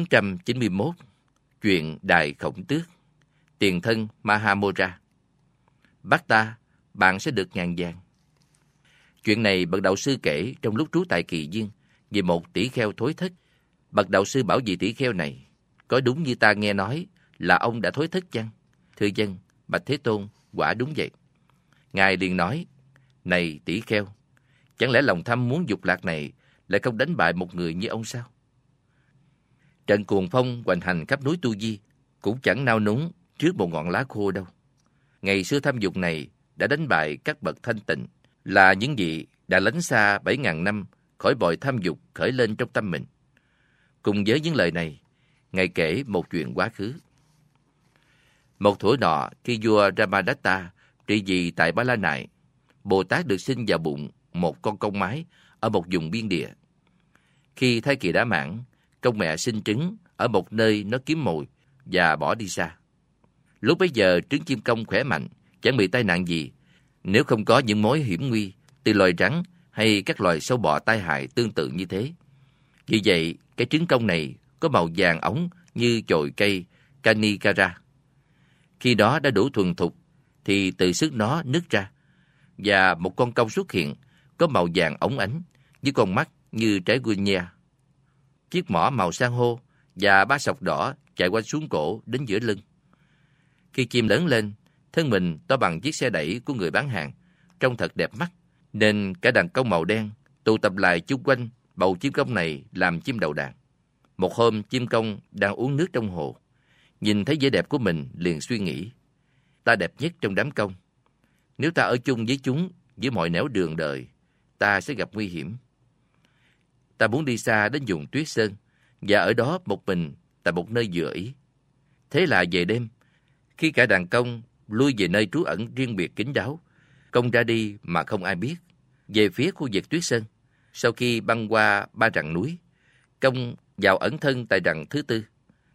491. Chuyện Đài Khổng Tước. Tiền thân Mahamora. Bắt ta, bạn sẽ được ngàn vàng. Chuyện này bậc đạo sư kể trong lúc trú tại Kỳ Viên về một tỷ kheo thối thất. Bậc đạo sư bảo vị tỷ kheo này, có đúng như ta nghe nói là ông đã thối thất chăng? Thưa dân, bạch Thế Tôn, quả đúng vậy. Ngài liền nói, này tỷ kheo, chẳng lẽ lòng tham muốn dục lạc này lại không đánh bại một người như ông sao? Trận cuồng phong hoành hành khắp núi Tu Di cũng chẳng nao núng trước một ngọn lá khô đâu. Ngày xưa tham dục này đã đánh bại các bậc thanh tịnh, là những vị đã lánh xa 7.000 năm khỏi bội tham dục khởi lên trong tâm mình. Cùng với những lời này, Ngài kể một chuyện quá khứ. Một thuở nọ, khi vua Ramadatta trị vì tại Ba La Nại, Bồ Tát được sinh vào bụng một con công mái ở một vùng biên địa. Khi thai kỳ đã mãn, công mẹ sinh trứng ở một nơi nó kiếm mồi và bỏ đi xa. Lúc bấy giờ trứng chim công khỏe mạnh, chẳng bị tai nạn gì, nếu không có những mối hiểm nguy từ loài rắn hay các loài sâu bọ tai hại tương tự như thế. Vì vậy, cái trứng công này có màu vàng óng như chồi cây Kanikara. Khi đó đã đủ thuần thục, thì từ sức nó nứt ra, và một con công xuất hiện, có màu vàng óng ánh, với con mắt như trái guinea. Chiếc mỏ màu san hô và 3 sọc đỏ chạy quanh xuống cổ đến giữa lưng. Khi chim lớn lên, thân mình to bằng chiếc xe đẩy của người bán hàng, trông thật đẹp mắt, nên cả đàn công màu đen tụ tập lại chung quanh bầu chim công này làm chim đầu đàn. Một hôm, chim công đang uống nước trong hồ, nhìn thấy vẻ đẹp của mình liền suy nghĩ, ta đẹp nhất trong đám công. Nếu ta ở chung với chúng dưới mọi nẻo đường đời, ta sẽ gặp nguy hiểm. Ta muốn đi xa đến vùng tuyết sơn và ở đó một mình tại một nơi vừa ý. Thế là về đêm, khi cả đàn công lui về nơi trú ẩn riêng biệt kín đáo, công ra đi mà không ai biết, về phía khu vực tuyết sơn. Sau khi băng qua 3 rặng núi, công vào ẩn thân tại rặng thứ 4.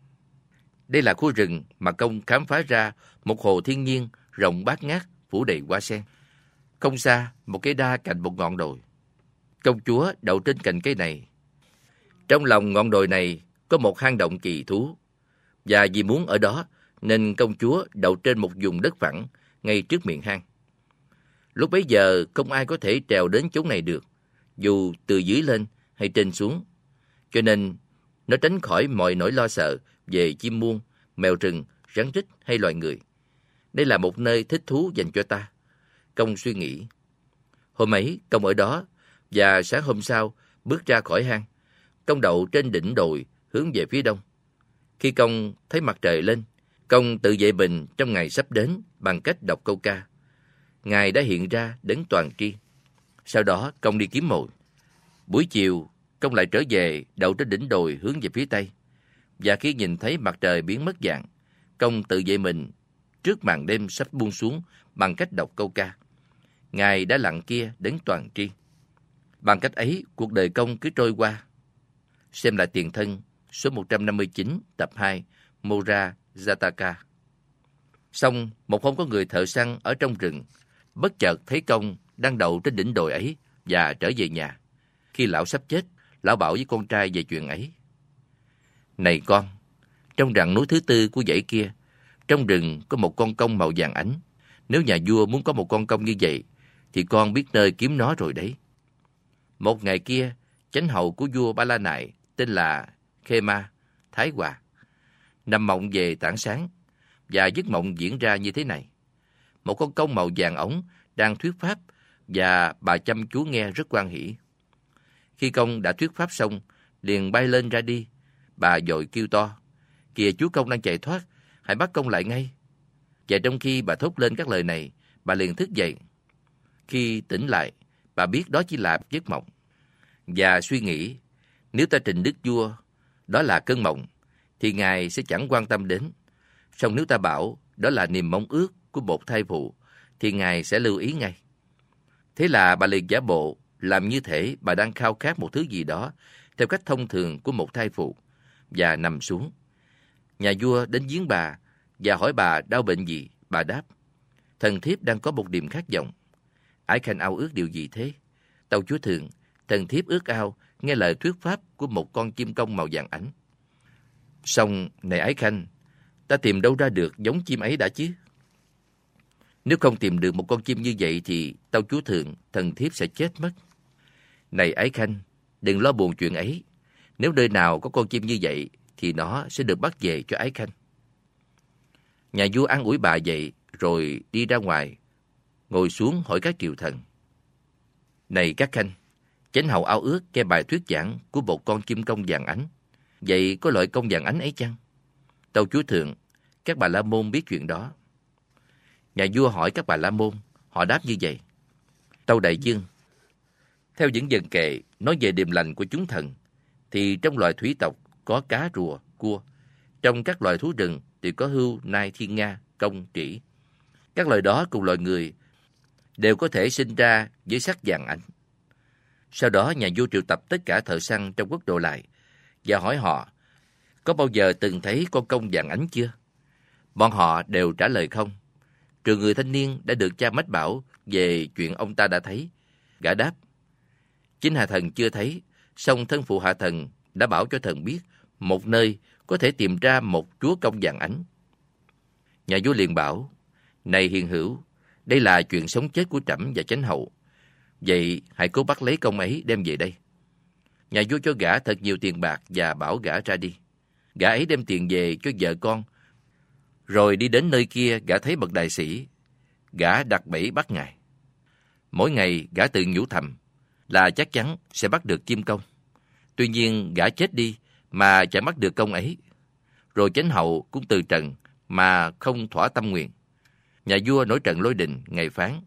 Đây là khu rừng mà công khám phá ra một hồ thiên nhiên rộng bát ngát phủ đầy hoa sen. Không xa, một cây đa cạnh một ngọn đồi. Công chúa đậu trên cành cây này. Trong lòng ngọn đồi này có một hang động kỳ thú, và vì muốn ở đó nên công chúa đậu trên một vùng đất phẳng ngay trước miệng hang. Lúc bấy giờ không ai có thể trèo đến chỗ này được, dù từ dưới lên hay trên xuống, cho nên nó tránh khỏi mọi nỗi lo sợ về chim muông, mèo rừng, rắn rít hay loài người. Đây là một nơi thích thú dành cho ta, công suy nghĩ. Hôm ấy công ở đó, và sáng hôm sau bước ra khỏi hang, công đậu trên đỉnh đồi hướng về phía đông. Khi công thấy mặt trời lên, công tự vệ mình trong ngày sắp đến bằng cách đọc câu ca. Ngài đã hiện ra đến toàn tri. Sau đó công đi kiếm mồi. Buổi chiều, công lại trở về đậu trên đỉnh đồi hướng về phía tây. Và khi nhìn thấy mặt trời biến mất dạng, công tự vệ mình trước màn đêm sắp buông xuống bằng cách đọc câu ca. Ngài đã lặng kia đến toàn tri. Bằng cách ấy, cuộc đời công cứ trôi qua. Xem lại tiền thân, số 159, tập 2, Mora Jataka. Xong, một hôm có người thợ săn ở trong rừng, bất chợt thấy công đang đậu trên đỉnh đồi ấy và trở về nhà. Khi lão sắp chết, lão bảo với con trai về chuyện ấy. Này con, trong rặng núi thứ 4 của dãy kia, trong rừng có một con công màu vàng ánh. Nếu nhà vua muốn có một con công như vậy, thì con biết nơi kiếm nó rồi đấy. Một ngày kia, chánh hầu của vua Ba La Nại tên là Khema, Thái Hòa, nằm mộng về tảng sáng, và giấc mộng diễn ra như thế này. Một con công màu vàng óng đang thuyết pháp, và bà chăm chú nghe rất hoan hỉ. Khi công đã thuyết pháp xong, liền bay lên ra đi. Bà vội kêu to, kìa chú công đang chạy thoát, hãy bắt công lại ngay. Và trong khi bà thốt lên các lời này, bà liền thức dậy. Khi tỉnh lại, bà biết đó chỉ là giấc mộng, và suy nghĩ, nếu ta trình đức vua đó là cơn mộng, thì ngài sẽ chẳng quan tâm đến. Song nếu ta bảo đó là niềm mong ước của một thai phụ, thì ngài sẽ lưu ý ngay. Thế là bà liền giả bộ làm như thể bà đang khao khát một thứ gì đó theo cách thông thường của một thai phụ, và nằm xuống. Nhà vua đến viếng bà và hỏi bà đau bệnh gì. Bà đáp, thần thiếp đang có một niềm khát vọng. Ái khanh ao ước điều gì thế? Tâu chúa thượng, thần thiếp ước ao nghe lời thuyết pháp của một con chim công màu vàng ánh. Xong, này Ái Khanh, ta tìm đâu ra được giống chim ấy đã chứ? Nếu không tìm được một con chim như vậy thì tâu chúa thượng, thần thiếp sẽ chết mất. Này Ái Khanh, đừng lo buồn chuyện ấy. Nếu nơi nào có con chim như vậy thì nó sẽ được bắt về cho Ái Khanh. Nhà vua an ủi bà vậy rồi đi ra ngoài, ngồi xuống hỏi các triều thần. Này các khanh, chánh hầu ao ước nghe bài thuyết giảng của một con chim công vàng ánh. Vậy có loại công vàng ánh ấy chăng? Tâu chúa thượng, các bà la môn biết chuyện đó. Nhà vua hỏi các bà la môn, họ đáp như vậy. Tâu đại dương, theo những dần kệ nói về điềm lành của chúng thần, thì trong loài thủy tộc có cá, rùa, cua. Trong các loài thú rừng thì có hươu, nai, thiên nga, công, trĩ. Các loài đó cùng loài người đều có thể sinh ra với sắc vàng ánh. Sau đó nhà vua triệu tập tất cả thợ săn trong quốc độ lại và hỏi họ có bao giờ từng thấy con công vàng ánh chưa? Bọn họ đều trả lời không. Trừ người thanh niên đã được cha mách bảo về chuyện ông ta đã thấy. Gã đáp, chính hạ thần chưa thấy, song thân phụ hạ thần đã bảo cho thần biết một nơi có thể tìm ra một chúa công vàng ánh. Nhà vua liền bảo, này hiền hữu, đây là chuyện sống chết của trẫm và chánh hậu. Vậy hãy cố bắt lấy công ấy đem về đây. Nhà vua cho gã thật nhiều tiền bạc và bảo gã ra đi. Gã ấy đem tiền về cho vợ con. Rồi đi đến nơi kia, gã thấy bậc đại sĩ. Gã đặt bẫy bắt ngài. Mỗi ngày gã tự nhủ thầm là chắc chắn sẽ bắt được chim công. Tuy nhiên gã chết đi mà chẳng bắt được công ấy. Rồi chánh hậu cũng từ trần mà không thỏa tâm nguyện. Nhà vua nổi trận lôi đình, ngày phán,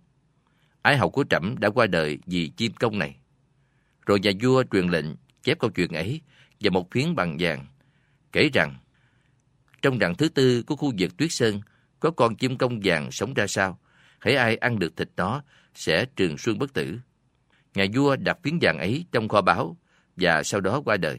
ái hậu của trẫm đã qua đời vì chim công này. Rồi nhà vua truyền lệnh chép câu chuyện ấy vào một phiến bằng vàng, kể rằng trong rặng thứ tư của khu vực Tuyết Sơn có con chim công vàng sống ra sao, hễ ai ăn được thịt nó sẽ trường xuân bất tử. Nhà vua đặt phiến vàng ấy trong kho báu và sau đó qua đời.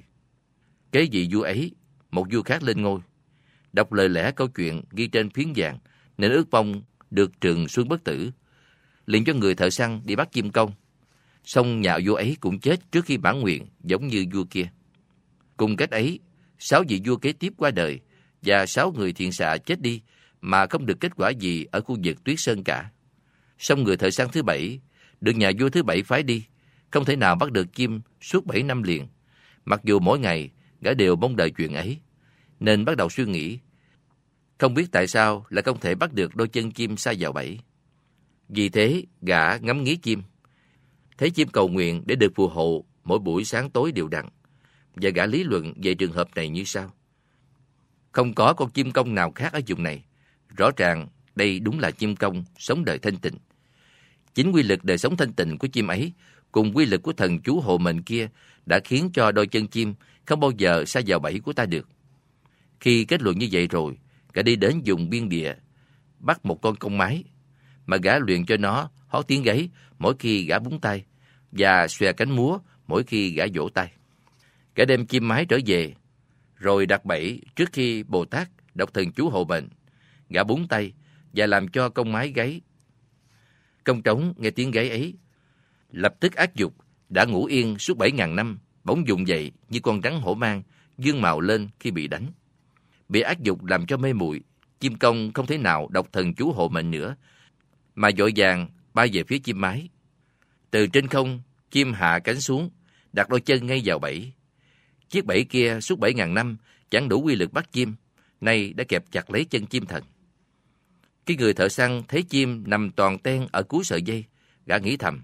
Kế vị vua ấy, một vua khác lên ngôi, đọc lời lẽ câu chuyện ghi trên phiến vàng nên ước mong được trường xuân bất tử, liền cho người thợ săn đi bắt chim công. Song nhà vua ấy cũng chết trước khi mãn nguyện, giống như vua kia. Cùng cách ấy, 6 vị vua kế tiếp qua đời và 6 người thiện xạ chết đi mà không được kết quả gì ở khu vực Tuyết Sơn cả. Song người thợ săn thứ 7 được nhà vua thứ 7 phái đi, không thể nào bắt được chim suốt 7 năm liền. Mặc dù mỗi ngày gã đều mong đợi chuyện ấy, nên bắt đầu suy nghĩ, không biết tại sao lại không thể bắt được đôi chân chim sa vào bẫy. Vì thế gã ngắm nghía chim, thấy chim cầu nguyện để được phù hộ mỗi buổi sáng tối đều đặn, và gã lý luận về trường hợp này như sau: không có con chim công nào khác ở vùng này, rõ ràng đây đúng là chim công sống đời thanh tịnh. Chính quy lực đời sống thanh tịnh của chim ấy cùng quy lực của thần chú hộ mệnh kia đã khiến cho đôi chân chim không bao giờ sa vào bẫy của ta được. Khi kết luận như vậy rồi, gã đi đến vùng biên địa, bắt một con công mái, mà gã luyện cho nó hót tiếng gáy mỗi khi gã búng tay và xòe cánh múa mỗi khi gã vỗ tay. Gã đem chim mái trở về, rồi đặt bẫy trước khi Bồ Tát đọc thần chú hộ mệnh. Gã búng tay và làm cho công mái gáy. Công trống nghe tiếng gáy ấy, lập tức ác dục đã ngủ yên suốt 7.000 năm, bỗng dùng dậy như con rắn hổ mang, dương mào lên khi bị đánh. Bị ác dục làm cho mê muội, chim công không thể nào đọc thần chú hộ mệnh nữa, mà vội vàng bay về phía chim mái. Từ trên không, chim hạ cánh xuống, đặt đôi chân ngay vào bẫy. Chiếc bẫy kia suốt 7.000 năm chẳng đủ quy lực bắt chim, nay đã kẹp chặt lấy chân chim thần. Cái người thợ săn thấy chim nằm toàn ten ở cuối sợi dây, gã nghĩ thầm: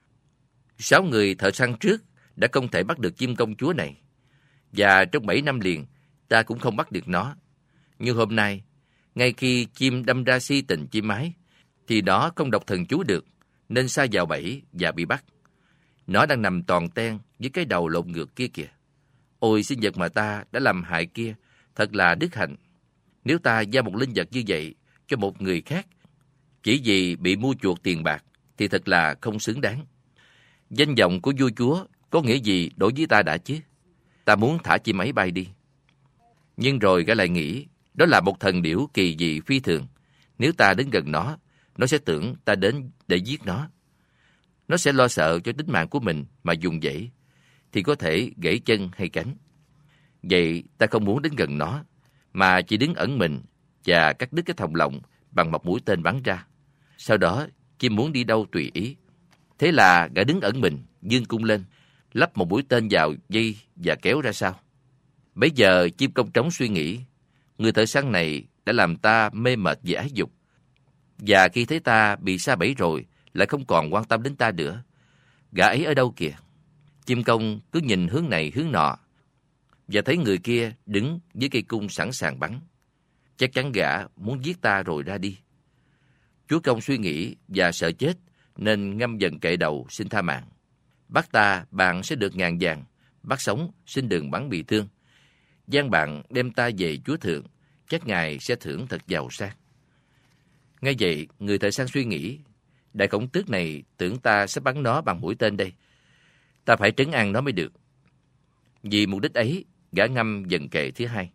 6 người thợ săn trước đã không thể bắt được chim công chúa này, và trong 7 năm liền ta cũng không bắt được nó. Nhưng hôm nay, ngay khi chim đâm ra si tình chim mái, thì nó không đọc thần chú được, nên sa vào bẫy và bị bắt. Nó đang nằm toàn ten với cái đầu lộn ngược kia kìa. Ôi, sinh vật mà ta đã làm hại kia, thật là đức hạnh. Nếu ta giao một linh vật như vậy cho một người khác, chỉ vì bị mua chuộc tiền bạc, thì thật là không xứng đáng. Danh vọng của vua chúa có nghĩa gì đối với ta đã chứ? Ta muốn thả chim ấy bay đi. Nhưng rồi gã lại nghĩ, đó là một thần điểu kỳ dị phi thường. Nếu ta đến gần nó sẽ tưởng ta đến để giết nó. Nó sẽ lo sợ cho tính mạng của mình mà dùng dãy, thì có thể gãy chân hay cánh. Vậy ta không muốn đến gần nó. mà chỉ đứng ẩn mình và cắt đứt cái thòng lọng bằng một mũi tên bắn ra. Sau đó, chim muốn đi đâu tùy ý. Thế là gã đứng ẩn mình, giương cung lên, lắp một mũi tên vào dây và kéo ra sau. Bấy giờ chim công trống suy nghĩ, người thợ săn này đã làm ta mê mệt về ái dục. Và khi thấy ta bị sa bẫy rồi, lại không còn quan tâm đến ta nữa. Gã ấy ở đâu kìa? Chim công cứ nhìn hướng này hướng nọ, và thấy người kia đứng với cây cung sẵn sàng bắn. Chắc chắn gã muốn giết ta rồi ra đi. Chúa công suy nghĩ và sợ chết, nên ngâm dần kệ đầu xin tha mạng. Bắt ta, bạn sẽ được ngàn vàng. Bắt sống, xin đừng bắn bị thương. Gian bạn đem ta về Chúa Thượng, chắc Ngài sẽ thưởng thật giàu sang. Ngay vậy, người thợ săn suy nghĩ, đại khổng tước này tưởng ta sẽ bắn nó bằng mũi tên đây. Ta phải trấn an nó mới được. Vì mục đích ấy, gã ngâm dần kệ thứ hai.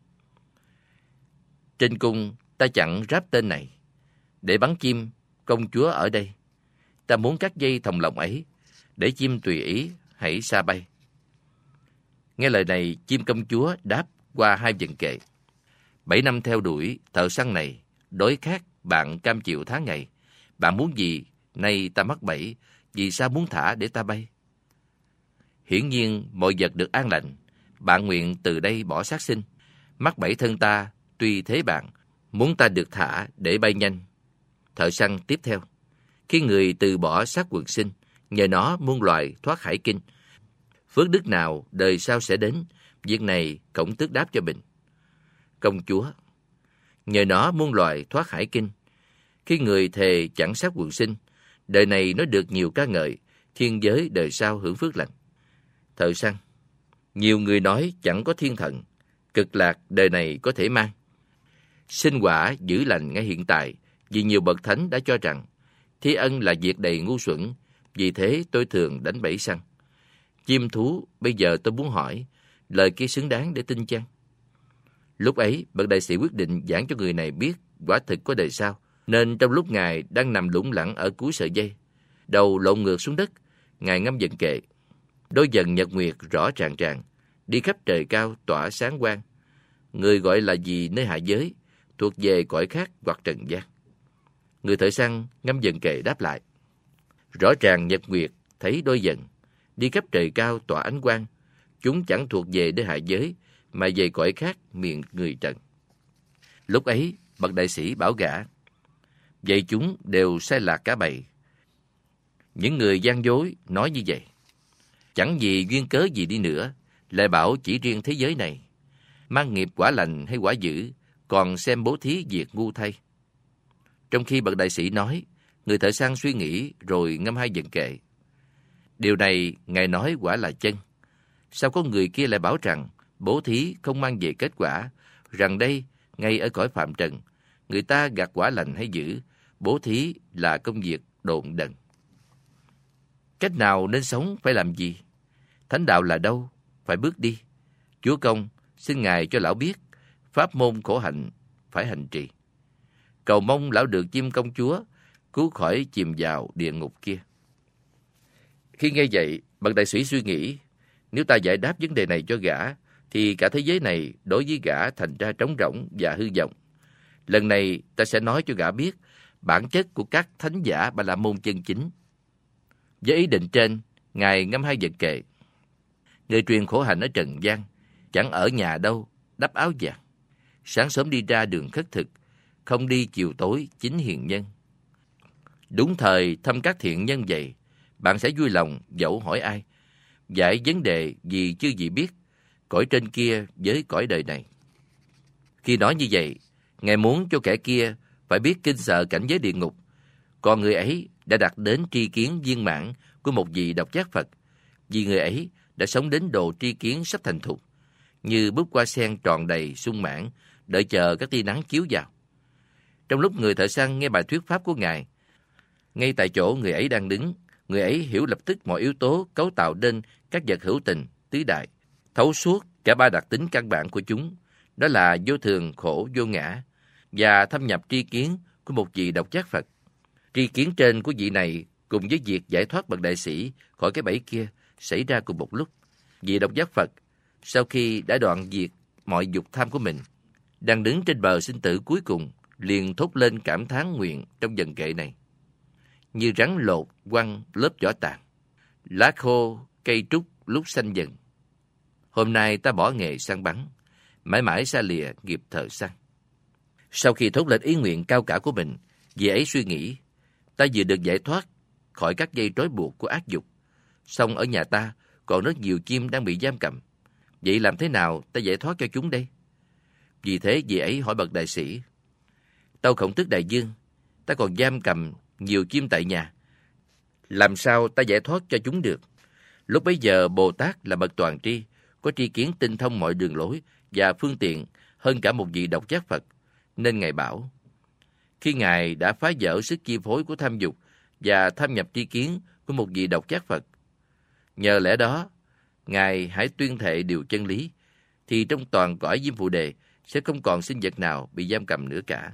Trên cung, ta chặn ráp tên này. Để bắn chim, công chúa ở đây. Ta muốn cắt dây thòng lọng ấy, để chim tùy ý, hãy xa bay. Nghe lời này, chim công chúa đáp qua hai dần kệ. 7 năm theo đuổi thợ săn này, đói khát bạn cam chịu tháng ngày. Bạn muốn gì, nay ta mắc bẫy, vì sao muốn thả để ta bay? Hiển nhiên mọi vật được an lành, bạn nguyện từ đây bỏ sát sinh. Mắc bẫy thân ta, tuy thế bạn, muốn ta được thả để bay nhanh. Thợ săn tiếp theo. Khi người từ bỏ xác quần sinh, nhờ nó muôn loài thoát hải kinh. Phước đức nào đời sau sẽ đến, việc này khổng tước đáp cho mình. Công chúa. Nhờ nó muôn loài thoát hải kinh. Khi người thề chẳng sát quần sinh, đời này nó được nhiều ca ngợi, thiên giới đời sau hưởng phước lành. Thợ săn. Nhiều người nói chẳng có thiên thần, cực lạc đời này có thể mang. Sinh quả giữ lành ngay hiện tại, vì nhiều bậc thánh đã cho rằng thi ân là việc đầy ngu xuẩn, vì thế tôi thường đánh bẫy săn. Chim thú, bây giờ tôi muốn hỏi, lời kia xứng đáng để tin chăng? Lúc ấy, bậc đại sĩ quyết định giảng cho người này biết quả thực có đời sau, nên trong lúc Ngài đang nằm lủng lẳng ở cuối sợi dây, đầu lộn ngược xuống đất, Ngài ngâm dần kệ. Đôi dần nhật nguyệt rõ ràng ràng, đi khắp trời cao tỏa sáng quang. Người gọi là gì nơi hạ giới, thuộc về cõi khác hoặc trần gian. Người thợ săn ngâm dần kệ đáp lại. Rõ ràng nhật nguyệt thấy đôi dần, đi khắp trời cao tỏa ánh quang. Chúng chẳng thuộc về nơi hạ giới, mà về cõi khác miền người trần. Lúc ấy, bậc đại sĩ bảo gã, vậy chúng đều sai lạc cả bầy. Những người gian dối nói như vậy. Chẳng vì duyên cớ gì đi nữa, lại bảo chỉ riêng thế giới này. Mang nghiệp quả lành hay quả dữ, còn xem bố thí việc ngu thay. Trong khi bậc đại sĩ nói, người thợ săn suy nghĩ rồi ngâm hai dần kệ. Điều này Ngài nói quả là chân. Sao có người kia lại bảo rằng bố thí không mang về kết quả, rằng đây, ngay ở cõi phạm trần, người ta gặt quả lành hay dữ, bố thí là công việc độn đần. Cách nào nên sống phải làm gì? Thánh đạo là đâu? Phải bước đi. Chúa công, xin Ngài cho lão biết, pháp môn khổ hạnh phải hành trì. Cầu mong lão được chim công chúa, cứu khỏi chìm vào địa ngục kia. Khi nghe vậy, bậc đại sĩ suy nghĩ, nếu ta giải đáp vấn đề này cho gã, thì cả thế giới này đối với gã thành ra trống rỗng và hư vọng. Lần này ta sẽ nói cho gã biết bản chất của các thánh giả Ba La Môn chân chính. Với ý định trên, Ngài ngâm hai dần kệ. Người truyền khổ hạnh ở trần gian, chẳng ở nhà đâu, đắp áo vàng. Sáng sớm đi ra đường khất thực, không đi chiều tối chính hiền nhân. Đúng thời thăm các thiện nhân vậy, bạn sẽ vui lòng dẫu hỏi ai. Giải vấn đề gì chưa gì biết, cõi trên kia với cõi đời này. Khi nói như vậy, Ngài muốn cho kẻ kia phải biết kinh sợ cảnh giới địa ngục, còn người ấy đã đạt đến tri kiến viên mãn của một vị độc giác Phật, vì người ấy đã sống đến độ tri kiến sắp thành thục, như búp hoa sen tròn đầy sung mãn, đợi chờ các tia nắng chiếu vào. Trong lúc người thợ săn nghe bài thuyết pháp của Ngài, ngay tại chỗ người ấy đang đứng, người ấy hiểu lập tức mọi yếu tố cấu tạo nên các vật hữu tình, tứ đại, thấu suốt cả ba đặc tính căn bản của chúng, đó là vô thường, khổ, vô ngã, và thâm nhập tri kiến của một vị độc giác Phật. Tri kiến trên của vị này cùng với việc giải thoát bậc đại sĩ khỏi cái bẫy kia xảy ra cùng một lúc. Vị độc giác Phật, sau khi đã đoạn diệt mọi dục tham của mình, đang đứng trên bờ sinh tử cuối cùng, liền thốt lên cảm thán nguyện trong dần kệ này. Như rắn lột quăng lớp vỏ tàn, lá khô cây trúc lúc xanh dần. Hôm nay ta bỏ nghề săn bắn, mãi mãi xa lìa nghiệp thợ săn. Sau khi thốt lên ý nguyện cao cả của mình, vị ấy suy nghĩ, ta vừa được giải thoát khỏi các dây trói buộc của ác dục, song ở nhà ta còn rất nhiều chim đang bị giam cầm. Vậy làm thế nào ta giải thoát cho chúng đây? Vì thế vị ấy hỏi bậc đại sĩ, tâu Khổng Tước đại vương, ta còn giam cầm nhiều chim tại nhà, làm sao ta giải thoát cho chúng được? Lúc bấy giờ Bồ Tát là bậc toàn tri, có tri kiến tinh thông mọi đường lối và phương tiện hơn cả một vị độc giác Phật, nên Ngài bảo, khi Ngài đã phá vỡ sức chi phối của tham dục và tham nhập tri kiến của một vị độc giác Phật, nhờ lẽ đó, Ngài hãy tuyên thệ điều chân lý, thì trong toàn cõi Diêm Phù Đề sẽ không còn sinh vật nào bị giam cầm nữa cả.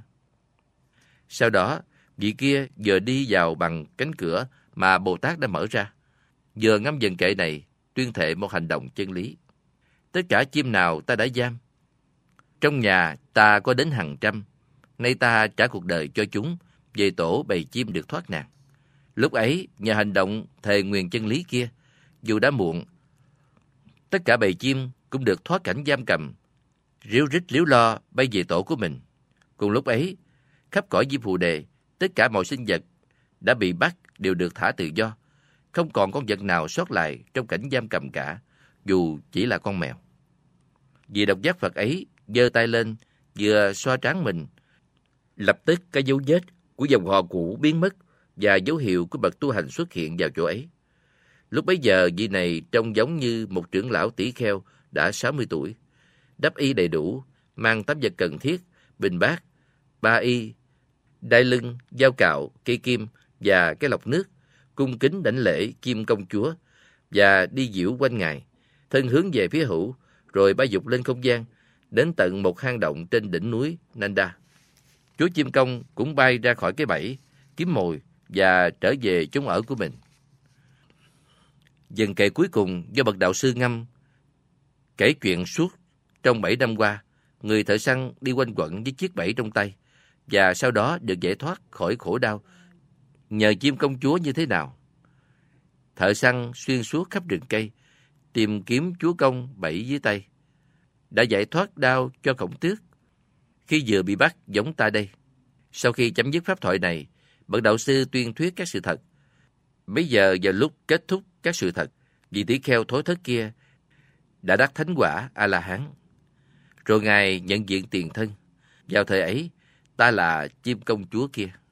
Sau đó, vị kia vừa đi vào bằng cánh cửa mà Bồ Tát đã mở ra, vừa ngâm dần kệ này, tuyên thệ một hành động chân lý. Tất cả chim nào ta đã giam, trong nhà ta có đến hàng trăm, nay ta trả cuộc đời cho chúng, về tổ bầy chim được thoát nạn. Lúc ấy, nhờ hành động thề nguyền chân lý kia, dù đã muộn, tất cả bầy chim cũng được thoát cảnh giam cầm, ríu rít líu lo bay về tổ của mình. Cùng lúc ấy, khắp cõi Diêm Phù Đề, tất cả mọi sinh vật đã bị bắt đều được thả tự do, không còn con vật nào sót lại trong cảnh giam cầm cả, dù chỉ là con mèo. Vị độc giác Phật ấy giơ tay lên, vừa xoa trán mình, lập tức cái dấu vết của dòng họ cũ biến mất và dấu hiệu của bậc tu hành xuất hiện vào chỗ ấy. Lúc bấy giờ, vị này trông giống như một trưởng lão tỷ kheo đã 60 tuổi, đắp y đầy đủ, mang tấm vật cần thiết, bình bát, ba y, đai lưng, dao cạo, cây kim và cái lọc nước, cung kính đảnh lễ Kim Công Chúa và đi diễu quanh Ngài, thân hướng về phía hữu, rồi bay dục lên không gian, đến tận một hang động trên đỉnh núi Nanda. Chúa Chim Công cũng bay ra khỏi cái bẫy, kiếm mồi và trở về chốn ở của mình. Dần kệ cuối cùng do bậc đạo sư ngâm, kể chuyện suốt trong 7 năm qua, người thợ săn đi quanh quẩn với chiếc bẫy trong tay, và sau đó được giải thoát khỏi khổ đau nhờ Chim Công Chúa như thế nào. Thợ săn xuyên suốt khắp rừng cây, tìm kiếm chúa công bẫy dưới tay, đã giải thoát đau cho Khổng Tước khi vừa bị bắt giống ta đây. Sau khi chấm dứt pháp thoại này, bậc đạo sư tuyên thuyết các sự thật. Bây giờ vào lúc kết thúc các sự thật, vị tỷ kheo thối thất kia đã đắc thánh quả A-la-hán. Rồi Ngài nhận diện tiền thân. Vào thời ấy, ta là Chim Công Chúa kia.